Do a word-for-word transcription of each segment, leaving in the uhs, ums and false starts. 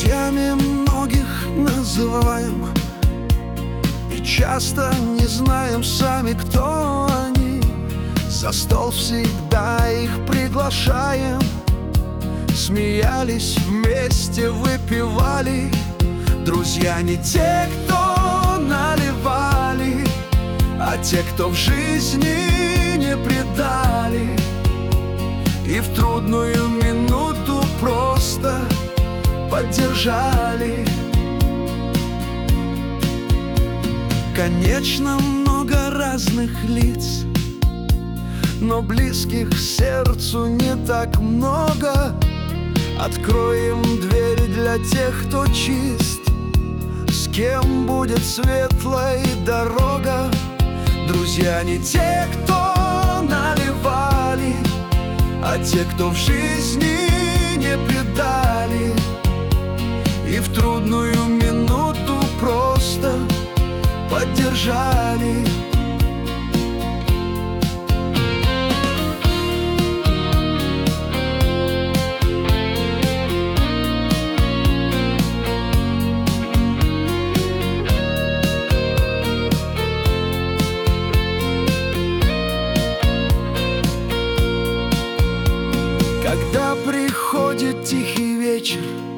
Друзьями многих называем и часто не знаем сами, кто они. За стол всегда их приглашаем, смеялись вместе, выпивали. Друзья не те, кто наливали, а те, кто в жизни не предали и в трудную минуту просто поддержали. Конечно, много разных лиц, но близких сердцу не так много. Откроем двери для тех, кто чист, с кем будет светлая дорога. Друзья не те, кто наливали, а те, кто в жизни не предали и в трудную минуту просто поддержали. Когда приходит тихий вечер,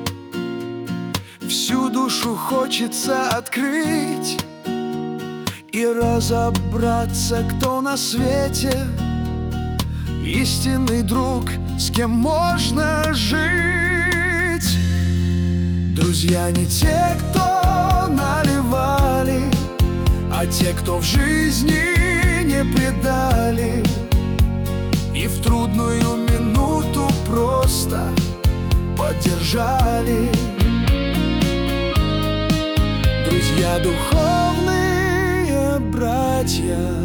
всю душу хочется открыть и разобраться, кто на свете истинный друг, с кем можно жить. Друзья не те, кто наливали, а те, кто в жизни не предали и в трудную минуту просто поддержали. Друзья духовные братья,